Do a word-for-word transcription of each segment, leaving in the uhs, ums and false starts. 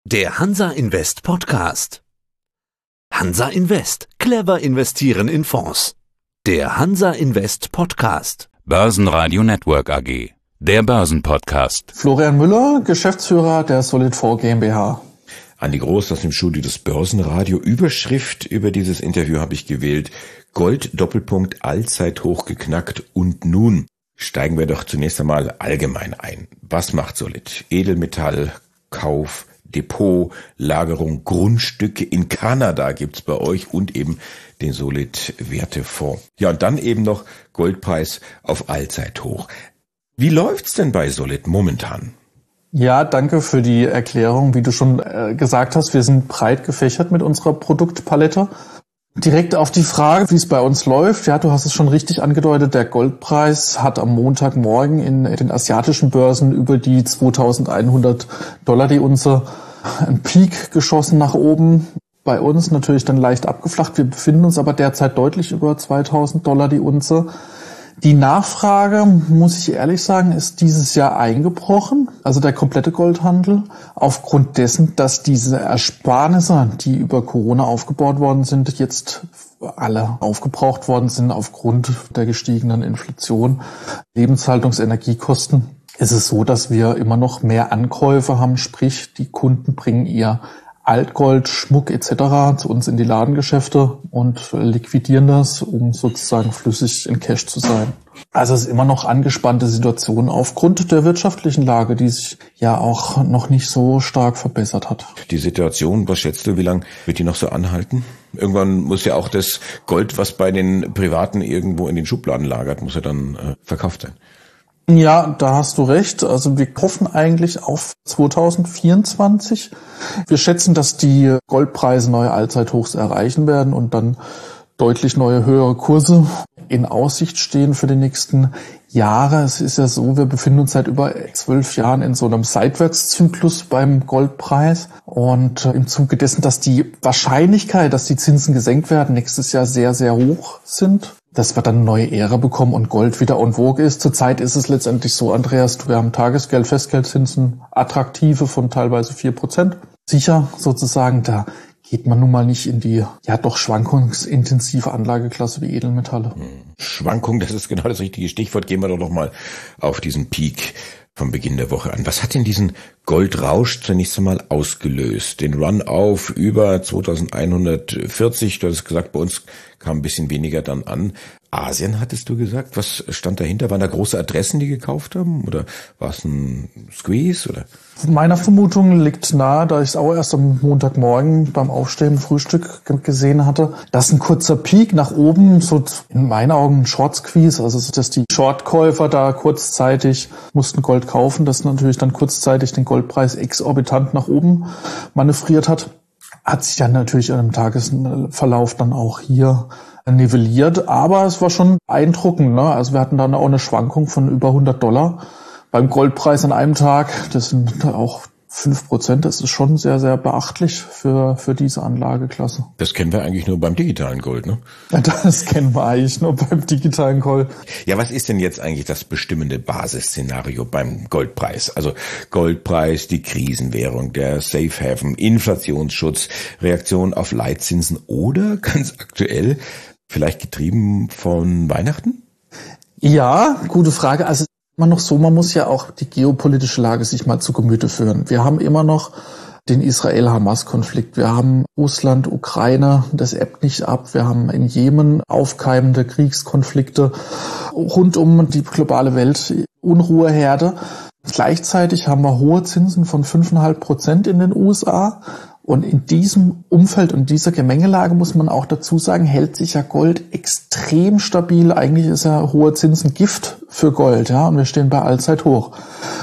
Der Hansa Invest Podcast. Hansa Invest. Clever investieren in Fonds. Der Hansa Invest Podcast. Börsenradio Network A G. Der Börsenpodcast. Florian Müller, Geschäftsführer der Solid four GmbH. Andi Groß aus dem Studio des Börsenradio. Überschrift über dieses Interview habe ich gewählt: Gold Doppelpunkt Allzeithoch geknackt und nun. Steigen wir doch zunächst einmal allgemein ein. Was macht Solid? Edelmetall, Kauf, Depot, Lagerung, Grundstücke in Kanada gibt's bei euch und eben den Solid Wertefonds. Ja, und dann eben noch Goldpreis auf Allzeithoch. Wie läuft's denn bei Solid momentan? Ja, danke für die Erklärung. Wie du schon äh, gesagt hast, wir sind breit gefächert mit unserer Produktpalette. Direkt auf die Frage, wie es bei uns läuft. Ja, du hast es schon richtig angedeutet. Der Goldpreis hat am Montagmorgen in den asiatischen Börsen über die zweitausendeinhundert Dollar die Unze einen Peak geschossen nach oben. Bei uns natürlich dann leicht abgeflacht. Wir befinden uns aber derzeit deutlich über zweitausend Dollar die Unze. Die Nachfrage, muss ich ehrlich sagen, ist dieses Jahr eingebrochen, also der komplette Goldhandel, aufgrund dessen, dass diese Ersparnisse, die über Corona aufgebaut worden sind, jetzt alle aufgebraucht worden sind aufgrund der gestiegenen Inflation, Lebenshaltungsenergiekosten. Ist es so, dass wir immer noch mehr Ankäufe haben, sprich die Kunden bringen ihr Altgold, Schmuck et cetera zu uns in die Ladengeschäfte und liquidieren das, um sozusagen flüssig in Cash zu sein. Also es ist immer noch angespannte Situation aufgrund der wirtschaftlichen Lage, die sich ja auch noch nicht so stark verbessert hat. Die Situation, was schätzt du, wie lange wird die noch so anhalten? Irgendwann muss ja auch das Gold, was bei den Privaten irgendwo in den Schubladen lagert, muss ja dann äh, verkauft sein. Ja, da hast du recht. Also wir hoffen eigentlich auf zweitausendvierundzwanzig. Wir schätzen, dass die Goldpreise neue Allzeithochs erreichen werden und dann deutlich neue höhere Kurse in Aussicht stehen für die nächsten Jahre. Es ist ja so, wir befinden uns seit über zwölf Jahren in so einem Seitwärtszyklus beim Goldpreis. Und im Zuge dessen, dass die Wahrscheinlichkeit, dass die Zinsen gesenkt werden, nächstes Jahr sehr, sehr hoch sind, dass wir dann eine neue Ära bekommen und Gold wieder en vogue ist. Zurzeit ist es letztendlich so, Andreas, wir haben Tagesgeld, Festgeldzinsen, attraktive von teilweise vier Prozent. Sicher sozusagen, da geht man nun mal nicht in die ja doch schwankungsintensive Anlageklasse wie Edelmetalle. Schwankung, das ist genau das richtige Stichwort. Gehen wir doch noch mal auf diesen Peak vom Beginn der Woche an. Was hat denn diesen Goldrausch zunächst einmal ausgelöst? Den Run auf über zweitausendeinhundertvierzig, du hast gesagt, bei uns kam ein bisschen weniger dann an. Asien, hattest du gesagt? Was stand dahinter? Waren da große Adressen, die gekauft haben? Oder war es ein Squeeze? Oder? Meiner Vermutung liegt nahe, da ich es auch erst am Montagmorgen beim Aufstehen im Frühstück gesehen hatte, dass ein kurzer Peak nach oben, so in meinen Augen ein Short Squeeze, also dass die Shortkäufer da kurzzeitig mussten Gold kaufen, das natürlich dann kurzzeitig den Goldpreis exorbitant nach oben manövriert hat. Hat sich dann natürlich im Tagesverlauf dann auch hier nivelliert, aber es war schon beeindruckend, ne? Also wir hatten dann auch eine Schwankung von über hundert Dollar beim Goldpreis an einem Tag. Das sind auch fünf Prozent. Das ist schon sehr, sehr beachtlich für für diese Anlageklasse. Das kennen wir eigentlich nur beim digitalen Gold, ne? Das kennen wir eigentlich nur beim digitalen Gold. Ja, was ist denn jetzt eigentlich das bestimmende Basisszenario beim Goldpreis? Also Goldpreis, die Krisenwährung, der Safe Haven, Inflationsschutz, Reaktion auf Leitzinsen oder ganz aktuell vielleicht getrieben von Weihnachten? Ja, gute Frage. Also immer noch so, man muss ja auch die geopolitische Lage sich mal zu Gemüte führen. Wir haben immer noch den Israel-Hamas-Konflikt. Wir haben Russland, Ukraine, das ebbt nicht ab. Wir haben in Jemen aufkeimende Kriegskonflikte rund um die globale Welt, Unruheherde. Gleichzeitig haben wir hohe Zinsen von fünf Komma fünf Prozent in den U S A. Und in diesem Umfeld und dieser Gemengelage muss man auch dazu sagen, hält sich ja Gold extrem stabil. Eigentlich ist ja hohe Zinsen Gift für Gold, ja. Und wir stehen bei Allzeithoch.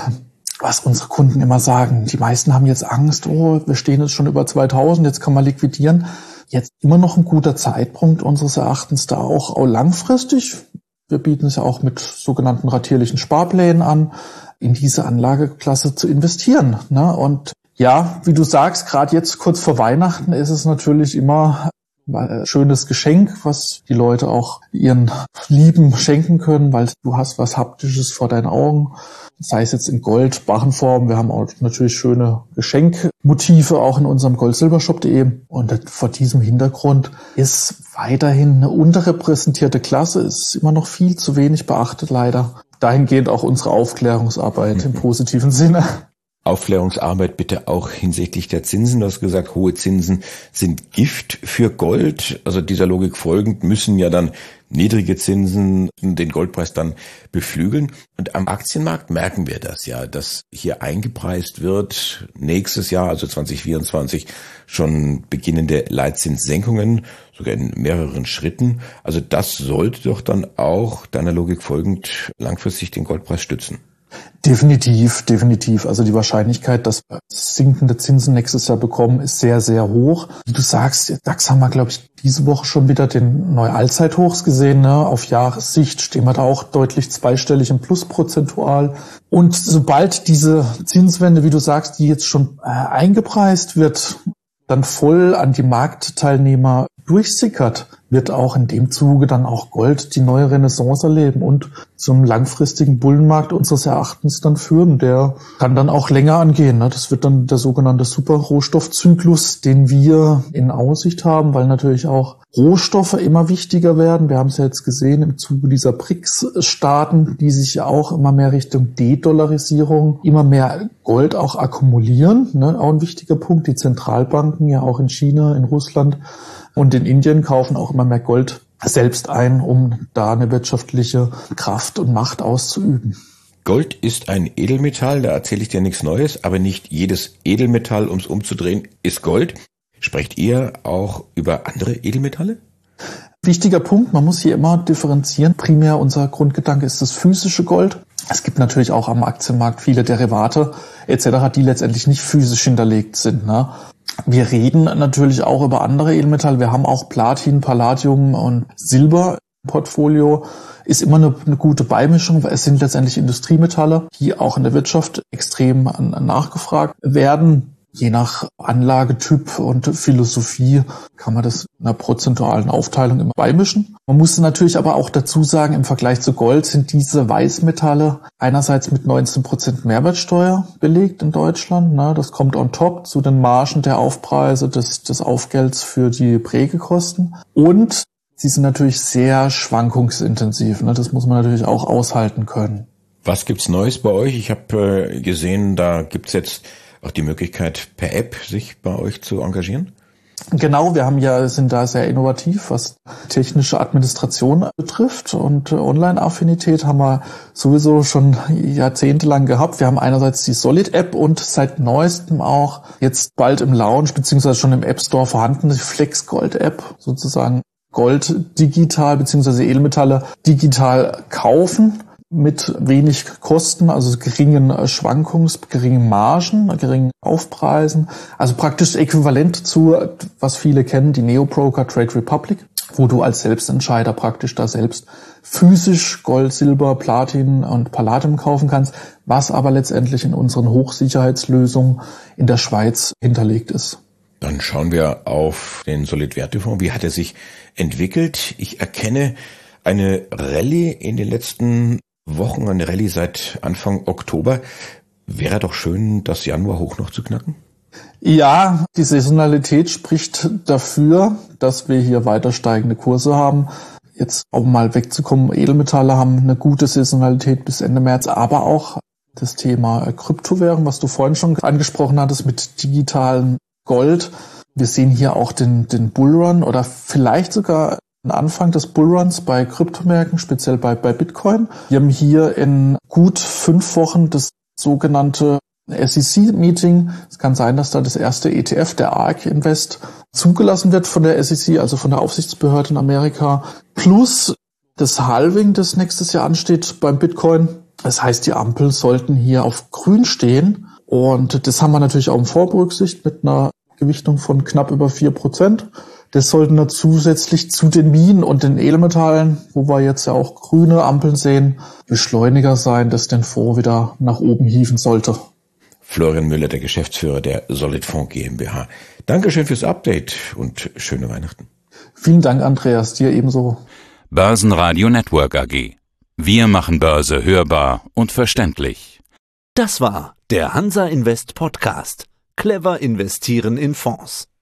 Was unsere Kunden immer sagen, die meisten haben jetzt Angst, oh, wir stehen jetzt schon über zweitausend, jetzt kann man liquidieren. Jetzt immer noch ein guter Zeitpunkt unseres Erachtens da auch, auch langfristig. Wir bieten es ja auch mit sogenannten ratierlichen Sparplänen an, in diese Anlageklasse zu investieren, ne? Und ja, wie du sagst, gerade jetzt kurz vor Weihnachten ist es natürlich immer ein schönes Geschenk, was die Leute auch ihren Lieben schenken können, weil du hast was Haptisches vor deinen Augen. sei es jetzt in Gold, Barrenform. Wir haben auch natürlich schöne Geschenkmotive auch in unserem gold silber shop punkt de. Und vor diesem Hintergrund ist weiterhin eine unterrepräsentierte Klasse, ist immer noch viel zu wenig beachtet leider. Dahingehend auch unsere Aufklärungsarbeit im positiven Sinne. Aufklärungsarbeit bitte auch hinsichtlich der Zinsen. Du hast gesagt, hohe Zinsen sind Gift für Gold. Also dieser Logik folgend müssen ja dann niedrige Zinsen den Goldpreis dann beflügeln. Und am Aktienmarkt merken wir das ja, dass hier eingepreist wird, nächstes Jahr, also zwanzig vierundzwanzig, schon beginnende Leitzinssenkungen, sogar in mehreren Schritten. Also das sollte doch dann auch deiner Logik folgend langfristig den Goldpreis stützen. Definitiv, definitiv. Also die Wahrscheinlichkeit, dass wir sinkende Zinsen nächstes Jahr bekommen, ist sehr, sehr hoch. Wie du sagst, DAX haben wir, glaube ich, diese Woche schon wieder den neue Allzeithochs gesehen. Ne? Auf Jahressicht stehen wir da auch deutlich zweistellig im Plus prozentual. Und sobald diese Zinswende, wie du sagst, die jetzt schon äh, eingepreist wird, dann voll an die Marktteilnehmer durchsickert, wird auch in dem Zuge dann auch Gold die neue Renaissance erleben und zum langfristigen Bullenmarkt unseres Erachtens dann führen. Der kann dann auch länger angehen. Das wird dann der sogenannte Superrohstoffzyklus, den wir in Aussicht haben, weil natürlich auch Rohstoffe immer wichtiger werden. Wir haben es ja jetzt gesehen im Zuge dieser B R I C S-Staaten, die sich ja auch immer mehr Richtung De-Dollarisierung, immer mehr Gold auch akkumulieren. Ne? Auch ein wichtiger Punkt. Die Zentralbanken ja auch in China, in Russland und in Indien kaufen auch immer mehr Gold selbst ein, um da eine wirtschaftliche Kraft und Macht auszuüben. Gold ist ein Edelmetall, da erzähle ich dir nichts Neues, aber nicht jedes Edelmetall, um es umzudrehen, ist Gold. Sprecht ihr auch über andere Edelmetalle? Wichtiger Punkt, man muss hier immer differenzieren. Primär unser Grundgedanke ist das physische Gold. Es gibt natürlich auch am Aktienmarkt viele Derivate et cetera, die letztendlich nicht physisch hinterlegt sind. Ne? Wir reden natürlich auch über andere Edelmetalle. Wir haben auch Platin, Palladium und Silber im Portfolio. Ist immer eine, eine gute Beimischung, weil es sind letztendlich Industriemetalle, die auch in der Wirtschaft extrem nachgefragt werden. Je nach Anlagetyp und Philosophie kann man das in einer prozentualen Aufteilung immer beimischen. Man muss natürlich aber auch dazu sagen, im Vergleich zu Gold sind diese Weißmetalle einerseits mit neunzehn Prozent Mehrwertsteuer belegt in Deutschland. Das kommt on top zu den Margen der Aufpreise des, des Aufgelds für die Prägekosten. Und sie sind natürlich sehr schwankungsintensiv. Das muss man natürlich auch aushalten können. Was gibt's Neues bei euch? Ich habe gesehen, da gibt's jetzt auch die Möglichkeit, per App sich bei euch zu engagieren? Genau, wir haben ja, sind da sehr innovativ, was technische Administration betrifft, und Online-Affinität haben wir sowieso schon jahrzehntelang gehabt. Wir haben einerseits die Solid-App und seit neuestem auch jetzt bald im Launch beziehungsweise schon im App Store vorhanden, die Flex-Gold-App, sozusagen Gold digital beziehungsweise Edelmetalle digital kaufen. Mit wenig Kosten, also geringen Schwankungs-, geringen Margen, geringen Aufpreisen. Also praktisch äquivalent zu, was viele kennen, die Neo-Broker Trade Republic, wo du als Selbstentscheider praktisch da selbst physisch Gold, Silber, Platin und Palladium kaufen kannst, was aber letztendlich in unseren Hochsicherheitslösungen in der Schweiz hinterlegt ist. Dann schauen wir auf den Solid-Wertefonds. Wie hat er sich entwickelt? Ich erkenne eine Rallye in den letzten Wochen, eine Rallye seit Anfang Oktober. Wäre doch schön, das Januar-Hoch noch zu knacken? Ja, die Saisonalität spricht dafür, dass wir hier weiter steigende Kurse haben. Jetzt, um mal wegzukommen, Edelmetalle haben eine gute Saisonalität bis Ende März, aber auch das Thema Kryptowährung, was du vorhin schon angesprochen hattest mit digitalem Gold. Wir sehen hier auch den, den Bullrun oder vielleicht sogar Anfang des Bullruns bei Kryptomärkten, speziell bei, bei Bitcoin. Wir haben hier in gut fünf Wochen das sogenannte S E C-Meeting. Es kann sein, dass da das erste E T F, der ARK Invest, zugelassen wird von der S E C, also von der Aufsichtsbehörde in Amerika. Plus das Halving, das nächstes Jahr ansteht beim Bitcoin. Das heißt, die Ampeln sollten hier auf grün stehen. Und das haben wir natürlich auch im Vorberücksicht mit einer Gewichtung von knapp über vier Prozent. Das sollten da zusätzlich zu den Minen und den Edelmetallen, wo wir jetzt ja auch grüne Ampeln sehen, Beschleuniger sein, das den Fonds wieder nach oben hieven sollte. Florian Müller, der Geschäftsführer der Solidfonds GmbH. Dankeschön fürs Update und schöne Weihnachten. Vielen Dank, Andreas, dir ebenso. Börsenradio Network A G. Wir machen Börse hörbar und verständlich. Das war der Hansa Invest Podcast. Clever investieren in Fonds.